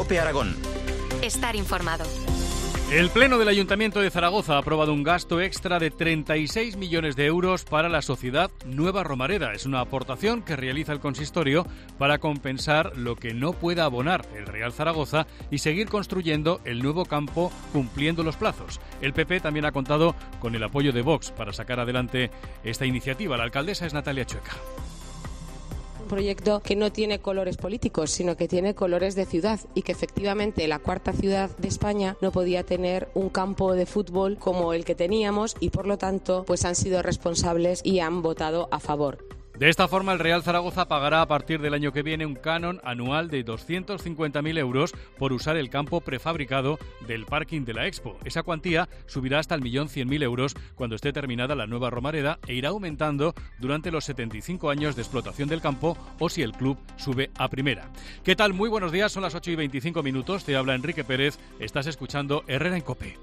COPE Aragón. Estar informado. El Pleno del Ayuntamiento de Zaragoza ha aprobado un gasto extra de 36 millones de euros para la Sociedad Nueva Romareda. Es una aportación que realiza el consistorio para compensar lo que no pueda abonar el Real Zaragoza y seguir construyendo el nuevo campo cumpliendo los plazos. El PP también ha contado con el apoyo de Vox para sacar adelante esta iniciativa. La alcaldesa es Natalia Chueca. Un proyecto que no tiene colores políticos, sino que tiene colores de ciudad, y que efectivamente la cuarta ciudad de España no podía tener un campo de fútbol como el que teníamos y por lo tanto pues han sido responsables y han votado a favor. De esta forma, el Real Zaragoza pagará a partir del año que viene un canon anual de 250.000 euros por usar el campo prefabricado del parking de la Expo. Esa cuantía subirá hasta el 1.100.000 euros cuando esté terminada la nueva Romareda e irá aumentando durante los 75 años de explotación del campo o si el club sube a primera. ¿Qué tal? Muy buenos días, son las 8:25. Te habla Enrique Pérez. Estás escuchando Herrera en COPE.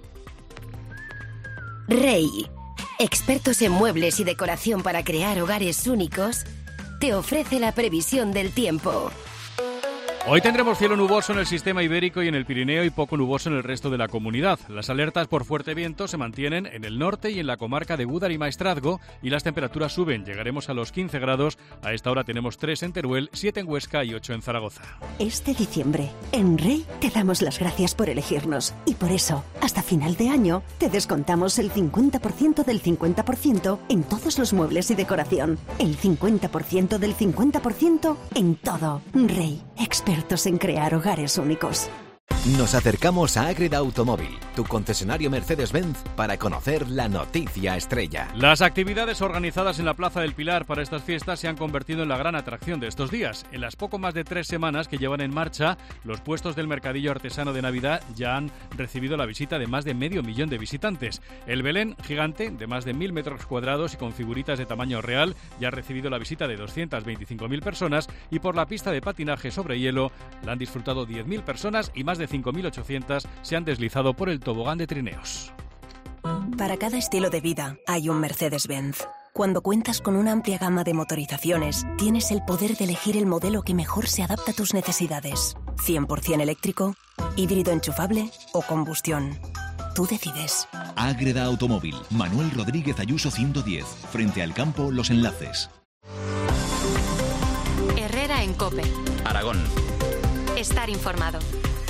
Rey, expertos en muebles y decoración para crear hogares únicos, te ofrece la previsión del tiempo. Hoy tendremos cielo nuboso en el sistema ibérico y en el Pirineo y poco nuboso en el resto de la comunidad. Las alertas por fuerte viento se mantienen en el norte y en la comarca de Gúdar y Maestrazgo y las temperaturas suben. Llegaremos a los 15 grados. A esta hora tenemos 3 en Teruel, 7 en Huesca y 8 en Zaragoza. Este diciembre, en Rey, te damos las gracias por elegirnos. Y por eso, hasta final de año, te descontamos el 50% del 50% en todos los muebles y decoración. El 50% del 50% en todo. Rey, expertos en crear hogares únicos. Nos acercamos a Ágreda Automóvil, tu concesionario Mercedes-Benz, para conocer la noticia estrella. Las actividades organizadas en la Plaza del Pilar para estas fiestas se han convertido en la gran atracción de estos días. En las poco más de 3 semanas que llevan en marcha, los puestos del mercadillo artesano de Navidad ya han recibido la visita de más de 500.000 de visitantes. El Belén gigante, de más de 1.000 metros cuadrados y con figuritas de tamaño real, ya ha recibido la visita de 225.000 personas y por la pista de patinaje sobre hielo la han disfrutado 10.000 personas y más de 5.800 se han deslizado por el tobogán de trineos. Para cada estilo de vida hay un Mercedes-Benz. Cuando cuentas con una amplia gama de motorizaciones, tienes el poder de elegir el modelo que mejor se adapta a tus necesidades. 100% eléctrico, híbrido enchufable o combustión. Tú decides. Ágreda Automóvil, Manuel Rodríguez Ayuso 110, frente al campo Los Enlaces. Herrera en COPE Aragón. Estar informado.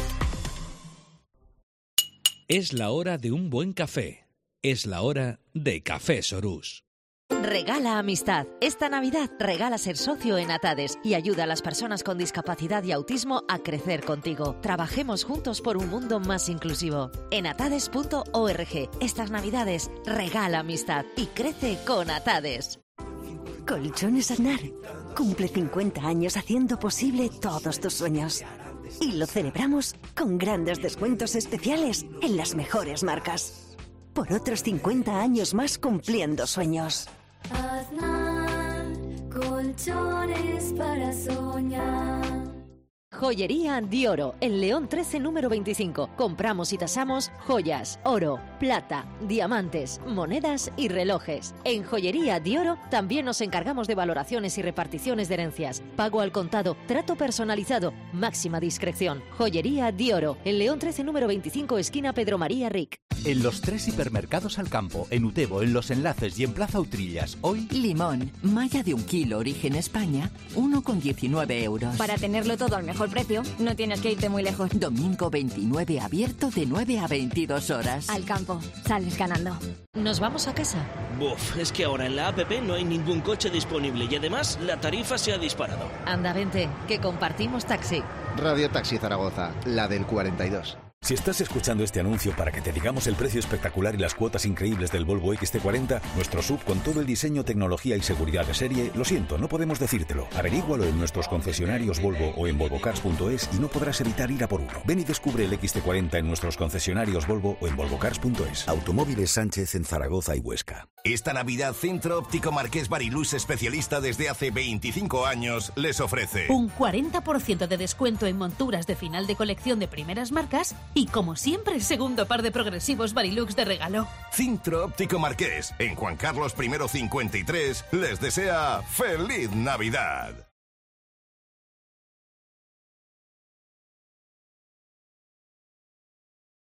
Es la hora de un buen café. Es la hora de Café Sorús. Regala amistad. Esta Navidad regala ser socio en Atades y ayuda a las personas con discapacidad y autismo a crecer contigo. Trabajemos juntos por un mundo más inclusivo. En atades.org. Estas Navidades regala amistad y crece con Atades. Colchones Aznar cumple 50 años haciendo posible todos tus sueños. Y lo celebramos con grandes descuentos especiales en las mejores marcas. Por otros 50 años más cumpliendo sueños. Aznar, colchones para soñar. Joyería Dioro, en León 13, número 25. Compramos y tasamos joyas, oro, plata, diamantes, monedas y relojes. En Joyería Dioro también nos encargamos de valoraciones y reparticiones de herencias. Pago al contado, trato personalizado, máxima discreción. Joyería Dioro, en León 13, número 25, esquina Pedro María Ric. En los 3 hipermercados al campo, en Utebo, en Los Enlaces y en Plaza Utrillas, hoy... Limón, malla de 1 kilo, origen España, 1,19 euros. Para tenerlo todo al mejor precio, no tienes que irte muy lejos. Domingo 29 abierto de 9 a 22 horas. Al campo, sales ganando. ¿Nos vamos a casa? Buf, es que ahora en la app no hay ningún coche disponible y además la tarifa se ha disparado. Anda, vente, que compartimos taxi. Radio Taxi Zaragoza, la del 42. Si estás escuchando este anuncio para que te digamos el precio espectacular y las cuotas increíbles del Volvo XC40, nuestro SUV con todo el diseño, tecnología y seguridad de serie, lo siento, no podemos decírtelo. Averígualo en nuestros concesionarios Volvo o en volvocars.es y no podrás evitar ir a por uno. Ven y descubre el XC40 en nuestros concesionarios Volvo o en volvocars.es. Automóviles Sánchez en Zaragoza y Huesca. Esta Navidad, Centro Óptico Marqués Barilús, especialista desde hace 25 años, les ofrece un 40% de descuento en monturas de final de colección de primeras marcas y, como siempre, segundo par de progresivos Barilux de regalo. Centro Óptico Marqués, en Juan Carlos I 53, les desea ¡Feliz Navidad!